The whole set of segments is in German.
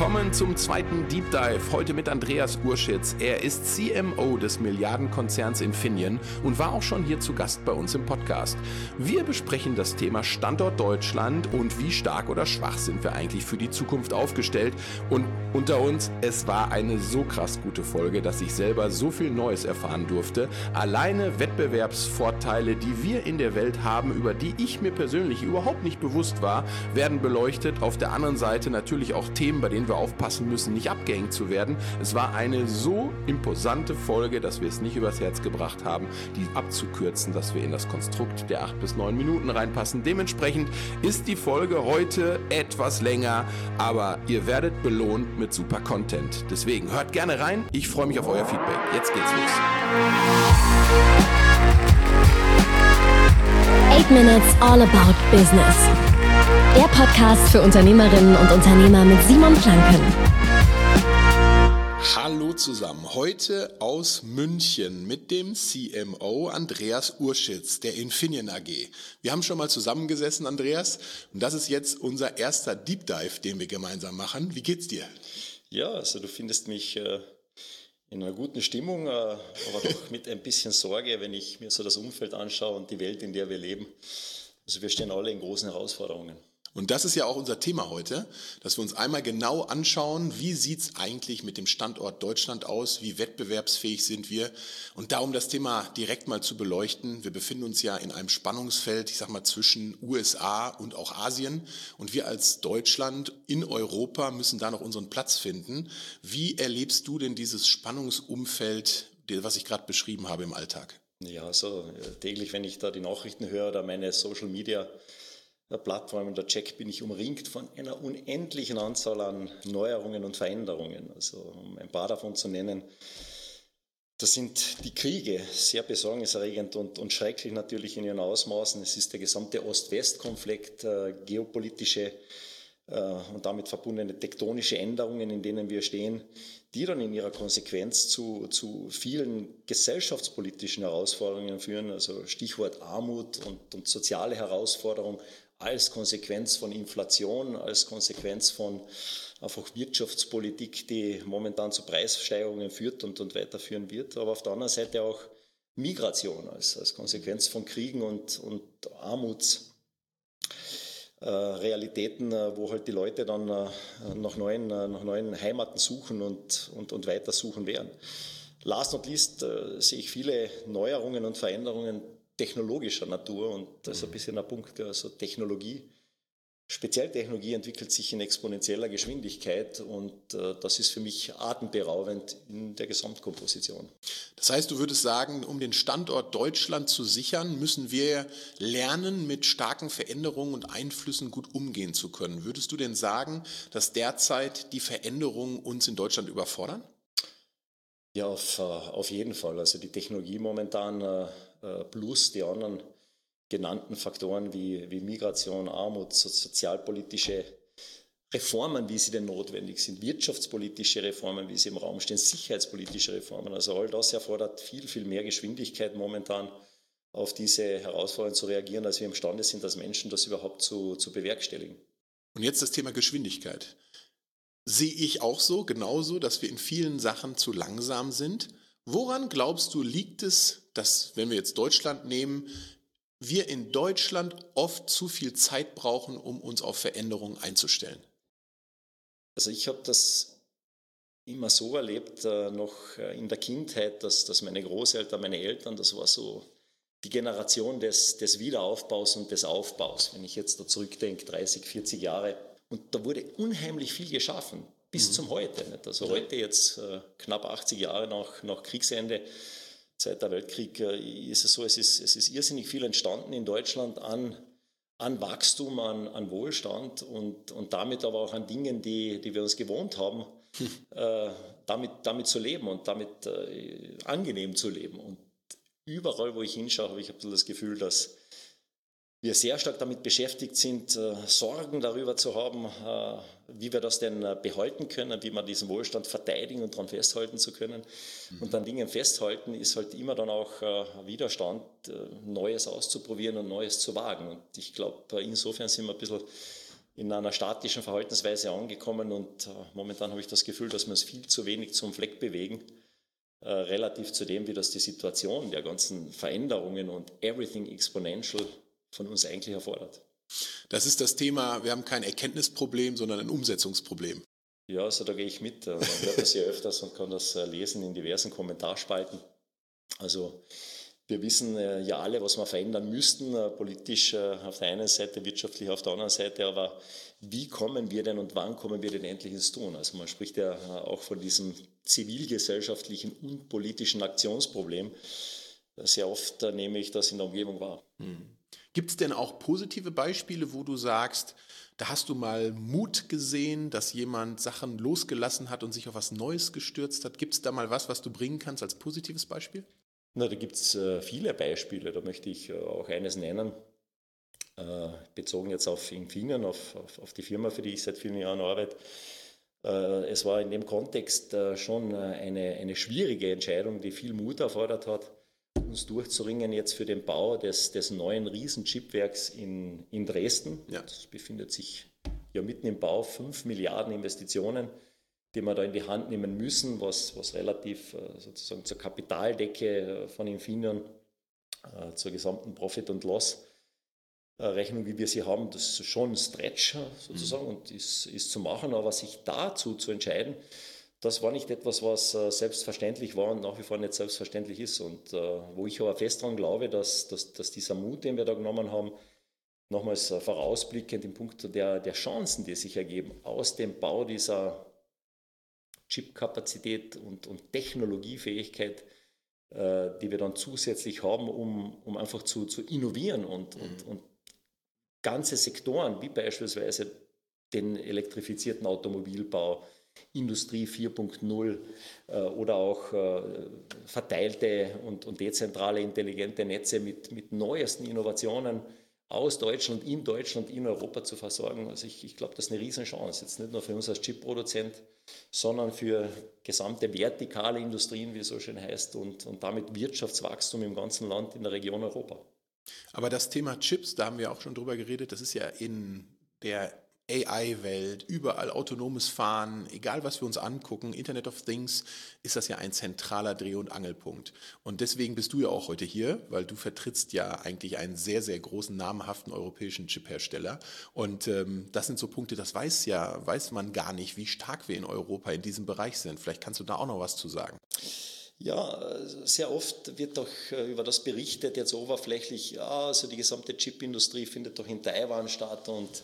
Willkommen zum zweiten Deep Dive, heute mit Andreas Urschitz. Er ist CMO des Milliardenkonzerns Infineon und war auch schon hier zu Gast bei uns im Podcast. Wir besprechen das Thema Standort Deutschland und wie stark oder schwach sind wir eigentlich für die Zukunft aufgestellt. Und unter uns, es war eine so krass gute Folge, dass ich selber so viel Neues erfahren durfte. Alleine Wettbewerbsvorteile, die wir in der Welt haben, über die ich mir persönlich überhaupt nicht bewusst war, werden beleuchtet. Auf der anderen Seite natürlich auch Themen, bei denen wir aufpassen müssen, nicht abgehängt zu werden. Es war eine so imposante Folge, dass wir es nicht übers Herz gebracht haben, die abzukürzen, dass wir in das Konstrukt der 8 bis 9 Minuten reinpassen. Dementsprechend ist die Folge heute etwas länger, aber ihr werdet belohnt mit super Content. Deswegen hört gerne rein. Ich freue mich auf euer Feedback. Jetzt geht's los. 8 Minutes All About Business. Der Podcast für Unternehmerinnen und Unternehmer mit Simon Planken. Hallo zusammen, heute aus München mit dem CMO Andreas Urschitz der Infineon AG. Wir haben schon mal zusammengesessen, Andreas, und das ist jetzt unser erster Deep Dive, den wir gemeinsam machen. Wie geht's dir? Ja, also du findest mich in einer guten Stimmung, aber doch mit ein bisschen Sorge, wenn ich mir so das Umfeld anschaue und die Welt, in der wir leben. Also wir stehen alle in großen Herausforderungen. Und das ist ja auch unser Thema heute, dass wir uns einmal genau anschauen, wie sieht's eigentlich mit dem Standort Deutschland aus, wie wettbewerbsfähig sind wir. Und da, um das Thema direkt mal zu beleuchten, wir befinden uns ja in einem Spannungsfeld, ich sag mal, zwischen USA und auch Asien. Und wir als Deutschland in Europa müssen da noch unseren Platz finden. Wie erlebst du denn dieses Spannungsumfeld, was ich gerade beschrieben habe, im Alltag? Ja, so täglich, wenn ich da die Nachrichten höre oder meine Social Media Plattformen da check, bin ich umringt von einer unendlichen Anzahl an Neuerungen und Veränderungen. Also um ein paar davon zu nennen, das sind die Kriege, sehr besorgniserregend und schrecklich natürlich in ihren Ausmaßen. Es ist der gesamte Ost-West-Konflikt, geopolitische und damit verbundene tektonische Änderungen, in denen wir stehen, die dann in ihrer Konsequenz zu vielen gesellschaftspolitischen Herausforderungen führen. Also Stichwort Armut und soziale Herausforderungen als Konsequenz von Inflation, als Konsequenz von einfach Wirtschaftspolitik, die momentan zu Preissteigerungen führt und weiterführen wird. Aber auf der anderen Seite auch Migration als Konsequenz von Kriegen und Armutsrealitäten, wo halt die Leute dann nach neuen Heimaten suchen und weiter suchen werden. Last not least sehe ich viele Neuerungen und Veränderungen technologischer Natur und das ist ein bisschen ein Punkt, also Technologie, speziell Technologie entwickelt sich in exponentieller Geschwindigkeit und das ist für mich atemberaubend in der Gesamtkomposition. Das heißt, du würdest sagen, um den Standort Deutschland zu sichern, müssen wir lernen, mit starken Veränderungen und Einflüssen gut umgehen zu können. Würdest du denn sagen, dass derzeit die Veränderungen uns in Deutschland überfordern? Ja, auf jeden Fall. Also die Technologie momentan plus die anderen genannten Faktoren wie Migration, Armut, sozialpolitische Reformen, wie sie denn notwendig sind, wirtschaftspolitische Reformen, wie sie im Raum stehen, sicherheitspolitische Reformen. Also all das erfordert viel, viel mehr Geschwindigkeit momentan auf diese Herausforderungen zu reagieren, als wir imstande sind, als Menschen das überhaupt zu bewerkstelligen. Und jetzt das Thema Geschwindigkeit. Sehe ich auch so, genauso, dass wir in vielen Sachen zu langsam sind. Woran glaubst du, liegt es, dass, wenn wir jetzt Deutschland nehmen, wir in Deutschland oft zu viel Zeit brauchen, um uns auf Veränderungen einzustellen? Also ich habe das immer so erlebt, noch in der Kindheit, dass meine Großeltern, meine Eltern, das war so die Generation des Wiederaufbaus und des Aufbaus. Wenn ich jetzt da zurückdenke, 30, 40 Jahre. Und da wurde unheimlich viel geschaffen, bis zum heute. Nicht? Also heute jetzt knapp 80 Jahre nach Kriegsende, Zweiter Weltkrieg, ist es so, es ist irrsinnig viel entstanden in Deutschland an Wachstum, an Wohlstand und damit aber auch an Dingen, die wir uns gewohnt haben, damit zu leben und damit angenehm zu leben. Und überall, wo ich hinschaue, habe ich das Gefühl, dass wir sehr stark damit beschäftigt sind, Sorgen darüber zu haben, wie wir das denn behalten können, wie wir diesen Wohlstand verteidigen und daran festhalten zu können. Und an Dingen festhalten ist halt immer dann auch Widerstand, Neues auszuprobieren und Neues zu wagen. Und ich glaube, insofern sind wir ein bisschen in einer statischen Verhaltensweise angekommen und momentan habe ich das Gefühl, dass wir es viel zu wenig zum Fleck bewegen, relativ zu dem, wie das die Situation der ganzen Veränderungen und everything exponential von uns eigentlich erfordert. Das ist das Thema, wir haben kein Erkenntnisproblem, sondern ein Umsetzungsproblem. Ja, also da gehe ich mit. Man hört das ja öfters und kann das lesen in diversen Kommentarspalten. Also wir wissen ja alle, was wir verändern müssten, politisch auf der einen Seite, wirtschaftlich auf der anderen Seite, aber wie kommen wir denn und wann kommen wir denn endlich ins Tun? Also man spricht ja auch von diesem zivilgesellschaftlichen und politischen Aktionsproblem. Sehr oft nehme ich das in der Umgebung wahr. Gibt es denn auch positive Beispiele, wo du sagst, da hast du mal Mut gesehen, dass jemand Sachen losgelassen hat und sich auf was Neues gestürzt hat? Gibt es da mal was du bringen kannst als positives Beispiel? Na, da gibt es viele Beispiele, da möchte ich auch eines nennen, bezogen jetzt auf Infineon, auf die Firma, für die ich seit vielen Jahren arbeite. Es war in dem Kontext schon eine schwierige Entscheidung, die viel Mut erfordert hat, uns durchzuringen jetzt für den Bau des neuen Riesenchipwerks in Dresden. Ja. Das befindet sich ja mitten im Bau, 5 Milliarden Investitionen, die wir da in die Hand nehmen müssen, was relativ sozusagen zur Kapitaldecke von Infineon, zur gesamten Profit- und Loss-Rechnung, wie wir sie haben, das ist schon ein Stretch sozusagen und ist zu machen, aber sich dazu zu entscheiden, das war nicht etwas, was selbstverständlich war und nach wie vor nicht selbstverständlich ist und wo ich aber fest daran glaube, dass dieser Mut, den wir da genommen haben, nochmals vorausblickend im Punkt der Chancen, die sich ergeben aus dem Bau dieser Chipkapazität und Technologiefähigkeit, die wir dann zusätzlich haben, um einfach zu innovieren und ganze Sektoren, wie beispielsweise den elektrifizierten Automobilbau, Industrie 4.0 oder auch verteilte und dezentrale intelligente Netze mit neuesten Innovationen aus Deutschland, in Europa zu versorgen. Also ich glaube, das ist eine Riesenchance, jetzt nicht nur für uns als Chipproduzent, sondern für gesamte vertikale Industrien, wie es so schön heißt, und damit Wirtschaftswachstum im ganzen Land in der Region Europa. Aber das Thema Chips, da haben wir auch schon drüber geredet, das ist ja in der AI-Welt, überall autonomes Fahren, egal was wir uns angucken, Internet of Things, ist das ja ein zentraler Dreh- und Angelpunkt. Und deswegen bist du ja auch heute hier, weil du vertrittst ja eigentlich einen sehr, sehr großen, namhaften europäischen Chip-Hersteller. Und das sind so Punkte, das weiß man gar nicht, wie stark wir in Europa in diesem Bereich sind. Vielleicht kannst du da auch noch was zu sagen. Ja, sehr oft wird doch über das berichtet, jetzt oberflächlich, ja, also die gesamte Chipindustrie findet doch in Taiwan statt und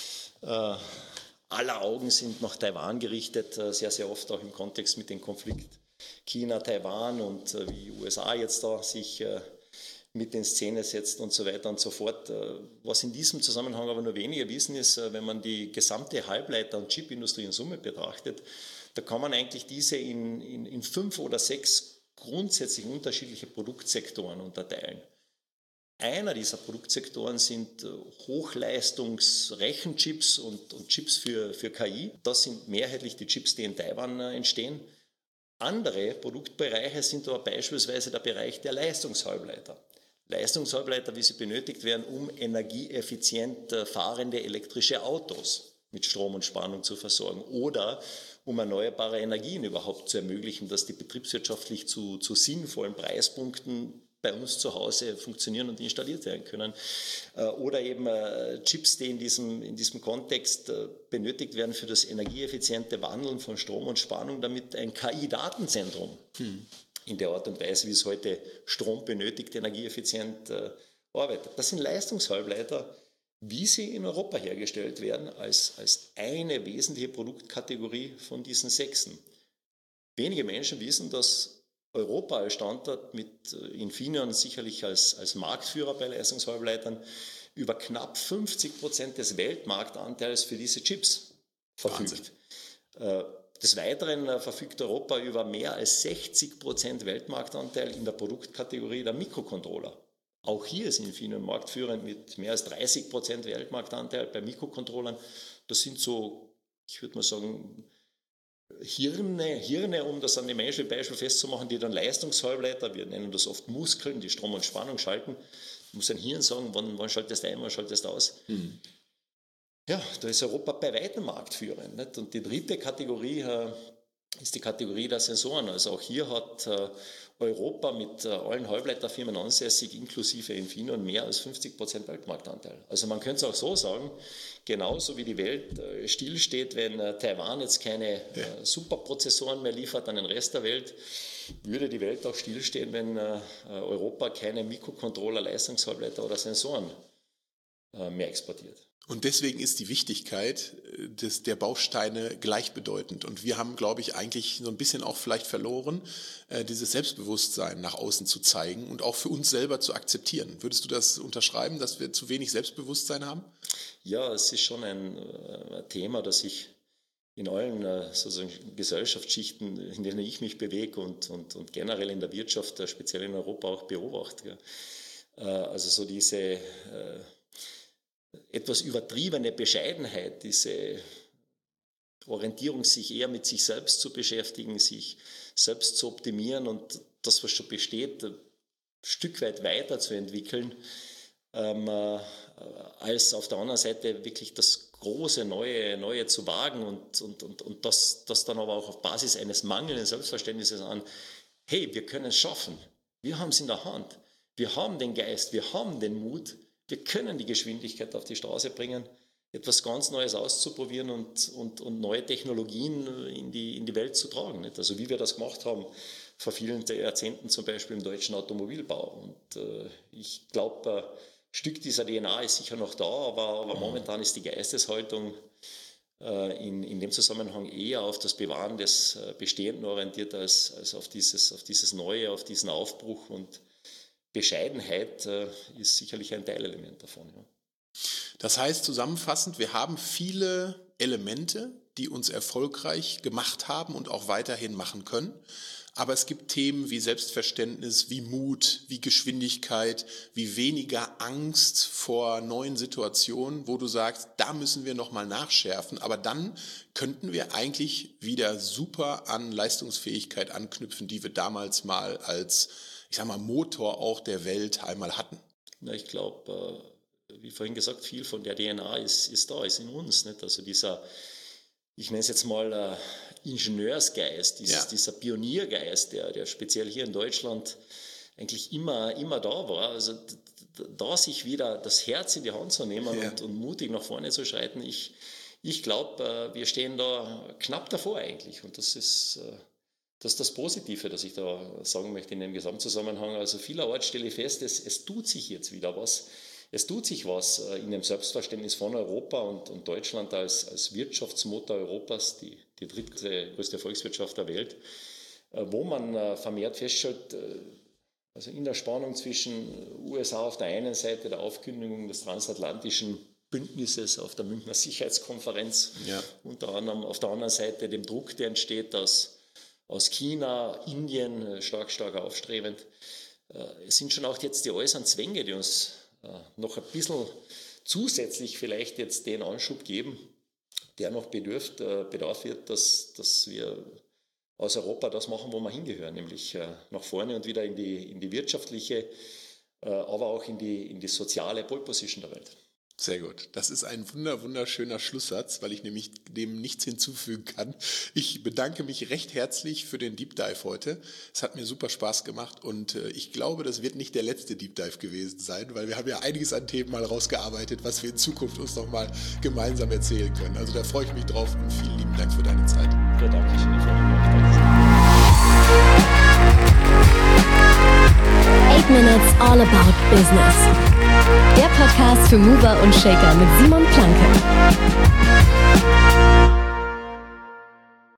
aller Augen sind nach Taiwan gerichtet, sehr, sehr oft auch im Kontext mit dem Konflikt China-Taiwan und wie die USA jetzt da sich mit in Szene setzt und so weiter und so fort. Was in diesem Zusammenhang aber nur wenige wissen, ist, wenn man die gesamte Halbleiter- und Chipindustrie in Summe betrachtet, da kann man eigentlich diese in 5 oder 6 grundsätzlich unterschiedliche Produktsektoren unterteilen. Einer dieser Produktsektoren sind Hochleistungsrechenchips und Chips für KI. Das sind mehrheitlich die Chips, die in Taiwan entstehen. Andere Produktbereiche sind aber beispielsweise der Bereich der Leistungshalbleiter. Leistungshalbleiter, wie sie benötigt werden, um energieeffizient fahrende elektrische Autos mit Strom und Spannung zu versorgen oder um erneuerbare Energien überhaupt zu ermöglichen, dass die betriebswirtschaftlich zu sinnvollen Preispunkten bei uns zu Hause funktionieren und installiert werden können. Oder eben Chips, die in diesem Kontext benötigt werden für das energieeffiziente Wandeln von Strom und Spannung, damit ein KI-Datenzentrum in der Art und Weise, wie es heute Strom benötigt, energieeffizient arbeitet. Das sind Leistungshalbleiter, wie sie in Europa hergestellt werden, als eine wesentliche Produktkategorie von diesen 6. Wenige Menschen wissen, dass Europa als Standort mit Infineon sicherlich als Marktführer bei Leistungshalbleitern über knapp 50% des Weltmarktanteils für diese Chips verfügt. Des Weiteren verfügt Europa über mehr als 60% Weltmarktanteil in der Produktkategorie der Mikrocontroller. Auch hier ist Infineon marktführend mit mehr als 30% Weltmarktanteil bei Mikrocontrollern. Das sind so, ich würde mal sagen, Hirne, um das an dem menschlichen Beispiel festzumachen, die dann Leistungshalbleiter, wir nennen das oft Muskeln, die Strom und Spannung schalten. Man muss ein Hirn sagen, wann schaltest du ein, wann schaltest du aus. Ja, da ist Europa bei weitem marktführend. Nicht? Und die dritte Kategorie ist die Kategorie der Sensoren. Also auch hier hat Europa mit allen Halbleiterfirmen ansässig, inklusive Infineon, mehr als 50% Weltmarktanteil. Also man könnte es auch so sagen, genauso wie die Welt stillsteht, wenn Taiwan jetzt keine Superprozessoren mehr liefert an den Rest der Welt, würde die Welt auch stillstehen, wenn Europa keine Mikrocontroller, Leistungshalbleiter oder Sensoren mehr exportiert. Und deswegen ist die Wichtigkeit der Bausteine gleichbedeutend. Und wir haben, glaube ich, eigentlich so ein bisschen auch vielleicht verloren, dieses Selbstbewusstsein nach außen zu zeigen und auch für uns selber zu akzeptieren. Würdest du das unterschreiben, dass wir zu wenig Selbstbewusstsein haben? Ja, es ist schon ein Thema, das ich in allen sozusagen Gesellschaftsschichten, in denen ich mich bewege und generell in der Wirtschaft, speziell in Europa auch beobachte. Also so diese etwas übertriebene Bescheidenheit, diese Orientierung, sich eher mit sich selbst zu beschäftigen, sich selbst zu optimieren und das, was schon besteht, ein Stück weit weiterzuentwickeln, als auf der anderen Seite wirklich das große Neue zu wagen und das dann aber auch auf Basis eines mangelnden Selbstverständnisses an, hey, wir können es schaffen, wir haben es in der Hand, wir haben den Geist, wir haben den Mut, wir können die Geschwindigkeit auf die Straße bringen, etwas ganz Neues auszuprobieren und neue Technologien in die Welt zu tragen. Nicht? Also wie wir das gemacht haben vor vielen Jahrzehnten zum Beispiel im deutschen Automobilbau. Und ich glaube, ein Stück dieser DNA ist sicher noch da, aber momentan ist die Geisteshaltung in dem Zusammenhang eher auf das Bewahren des Bestehenden orientiert als auf dieses Neue, auf diesen Aufbruch. Und Bescheidenheit ist sicherlich ein Teilelement davon. Ja. Das heißt zusammenfassend, wir haben viele Elemente, die uns erfolgreich gemacht haben und auch weiterhin machen können. Aber es gibt Themen wie Selbstverständnis, wie Mut, wie Geschwindigkeit, wie weniger Angst vor neuen Situationen, wo du sagst, da müssen wir nochmal nachschärfen. Aber dann könnten wir eigentlich wieder super an Leistungsfähigkeit anknüpfen, die wir damals mal als, ich sag mal, Motor auch der Welt einmal hatten. Na, ich glaube, wie vorhin gesagt, viel von der DNA ist da, ist in uns. Nicht? Also dieser, ich nenne es jetzt mal Ingenieursgeist, dieser Pioniergeist, der speziell hier in Deutschland eigentlich immer da war. Also da sich wieder das Herz in die Hand zu nehmen und mutig nach vorne zu schreiten, ich glaube, wir stehen da knapp davor eigentlich. Und das ist das Positive, das ich da sagen möchte in dem Gesamtzusammenhang. Also vielerorts stelle ich fest, es tut sich jetzt wieder was. Es tut sich was in dem Selbstverständnis von Europa und Deutschland als Wirtschaftsmotor Europas, die drittgrößte Volkswirtschaft der Welt, wo man vermehrt feststellt, also in der Spannung zwischen USA auf der einen Seite, der Aufkündigung des transatlantischen Bündnisses auf der Münchner Sicherheitskonferenz, unter anderem auf der anderen Seite dem Druck, der entsteht aus China, Indien, stark aufstrebend. Es sind schon auch jetzt die äußeren Zwänge, die uns noch ein bisschen zusätzlich vielleicht jetzt den Anschub geben, der noch Bedarf wird, dass wir aus Europa das machen, wo wir hingehören, nämlich nach vorne und wieder in die wirtschaftliche, aber auch in die soziale Pole Position der Welt. Sehr gut. Das ist ein wunderschöner Schlusssatz, weil ich nämlich dem nichts hinzufügen kann. Ich bedanke mich recht herzlich für den Deep Dive heute. Es hat mir super Spaß gemacht und ich glaube, das wird nicht der letzte Deep Dive gewesen sein, weil wir haben ja einiges an Themen mal rausgearbeitet, was wir in Zukunft uns nochmal gemeinsam erzählen können. Also da freue ich mich drauf und vielen lieben Dank für deine Zeit. Ja, danke schön. 8 Minutes All About Business. Der Podcast für Mover und Shaker mit Simon Planke.